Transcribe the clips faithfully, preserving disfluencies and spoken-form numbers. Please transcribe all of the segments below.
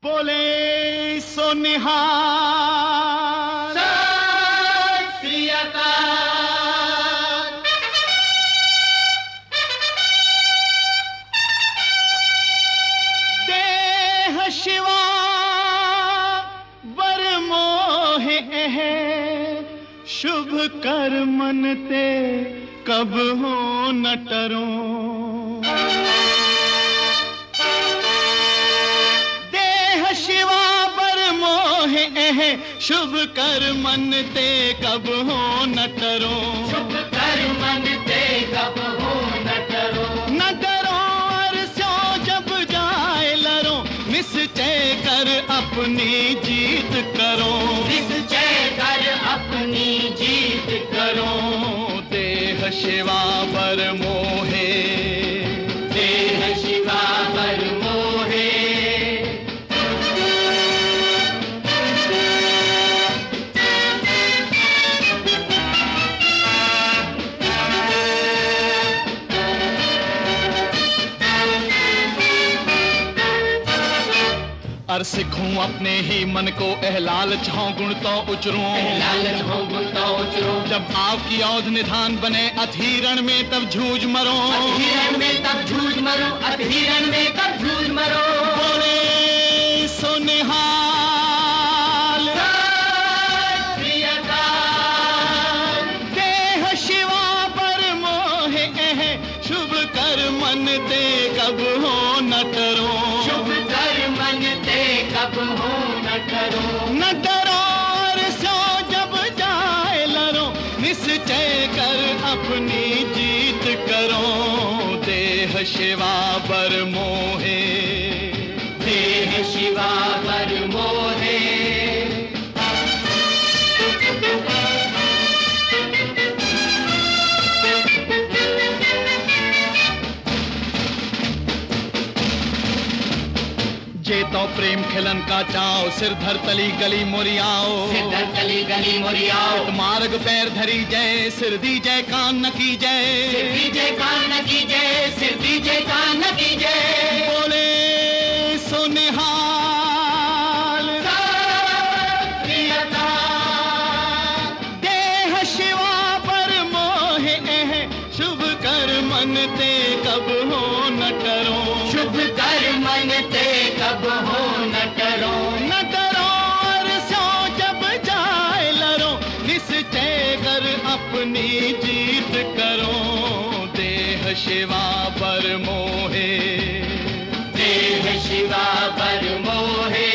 बोले सो निहाल सत श्री अकाल। देह शिवा बर मोहे है, शुभ कर मन ते कब हो न टरो। शुभ कर मन ते कब हो न टरो। शुभ कर मन ते कब हो न टरो। न डरो और सो जब जाए लरो, निश्चय कर अपनी जीत करो। निश्चय कर अपनी जीत करो। देह शिवा बर मोहे, देह शिवा बर मोहे। अर सिखूं अपने ही मन को एह लालच हों गुण तो उचरूं। लालच हों गुण तो उचरूं। जब आपकी औध निधान बने अधीरण में तब झूझ मरो। अधीरण में तब झूझ मरो। अधीरण में तब झूझ मरो। बोले सो निहाल सत श्री अकाल। देह शिवा पर मोहे है, शुभ कर मन ते कब हो न टरो। शुभ कर मन ते कब हो न टरो। न डरो और सो जब जाए लरो, निश्चय कर अपनी जीत करो। देह शिवा बर मोहे, देह शिवा बर मोहे। जे तो प्रेम खिलन का चाओ, सिर धर तली गली मोरियाओ। सिर धर तली गली मोरियाओ। मार्ग पैर धरी जय, सिर दी जय कान न की जय। सिर दी जय कान न की जय। सिर दी जय कान न की जय। बोले सो निहाल सत श्री अकाल। देह शिवा पर मोहे है, शुभ कर मन ते कब हो न टरो। शुभ कर मन ते कब हो न टरो। न डरो और सो जब जाए लरो, निश्चय कर अपनी जीत करो। देह शिवा पर मोहे, देह शिवा बर मोहे।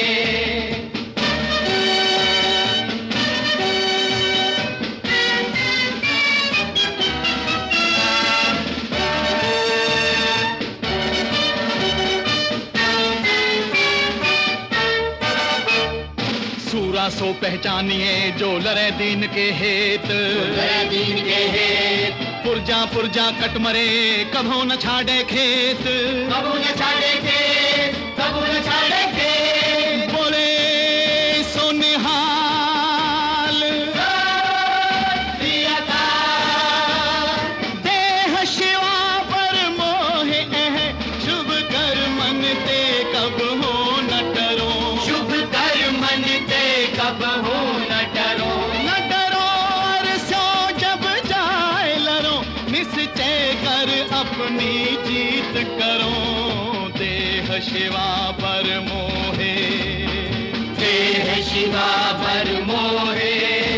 सो पहचानिए जो लरे दीन के हेत। लरे दीन के हेत। पुरजा पुरजा कट मरे कभो न छाड़े खेत। कबू न छाड़े खेत। कबू न छाड़े खेत। बोले सो निहाल सत श्री अकाल। देह शिवा पर मोहे है, शुभ कर मन ते कब हो न टरो। शुभ कर मन ते कब हो न टरो। न डरो और सो जब जाए लरो, निश्चय कर अपनी जीत करो। देह शिवा पर मोहे, देह शिवा बर मोहे।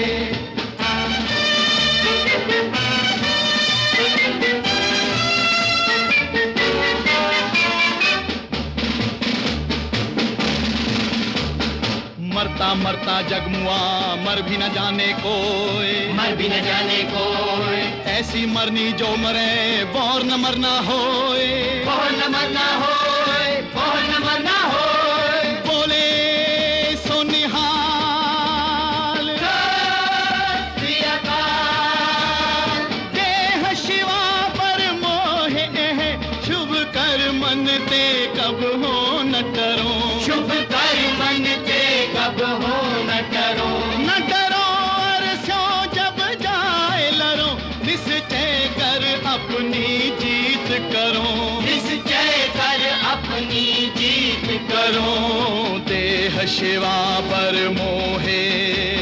मरता मरता जगमुआ मर भी न जाने कोई। मर भी न जाने कोई। ऐसी मरनी जो मरे बोर न मरना होए। बोर न मरना होए। बोर न मरना होए। बोले सो निहाल सत श्री अकाल। देह शिवा पर मोहे है, शुभ कर मन ते कब हो न टरो। शुभ कर मन ते कब हो न टरो। न डरो और सो जब जाए लरो, निश्चय कर अपनी जीत करो। निश्चय कर अपनी जीत करो। दे शिवा पर मोहे